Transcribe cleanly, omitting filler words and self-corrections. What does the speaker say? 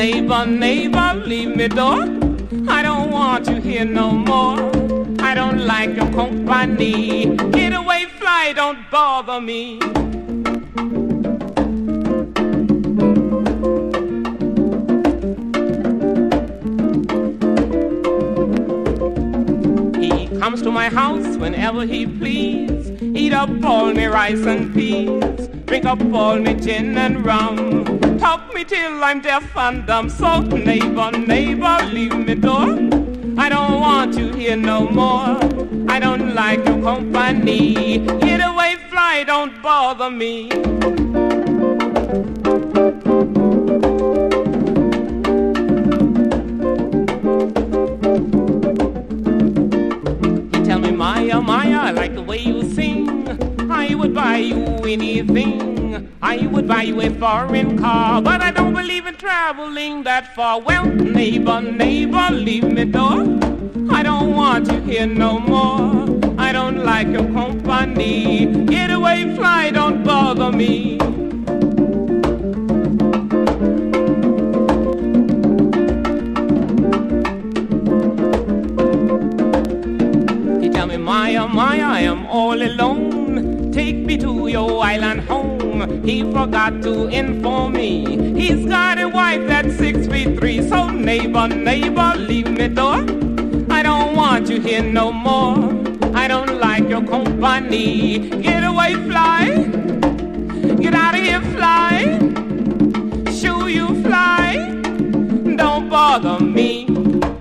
neighbor, neighbor, leave me door. I don't want you here no more. I don't like your company. Get away, fly, don't bother me. He comes to my house whenever he please. Eat up all me rice and peas. Drink up all me gin and rum. Talk me till I'm deaf and dumb. So neighbor, neighbor, leave me door. I don't want you here no more. I don't like your company. Get away, fly, don't bother me. You tell me, Maya, Maya, I like the way you sing. I would buy you anything. I would buy you a foreign car, but I don't believe in traveling that far. Well, neighbor, neighbor, leave me door. I don't want you here no more. I don't like your company. Get away, fly, don't bother me. You tell me, Maya, Maya, I am all alone. Take me to your island home. He forgot to inform me. He's got a wife that's 6'3". So neighbor, neighbor, leave me door. I don't want you here no more. I don't like your company. Get away, fly. Get out of here, fly. Shoo, you fly. Don't bother me.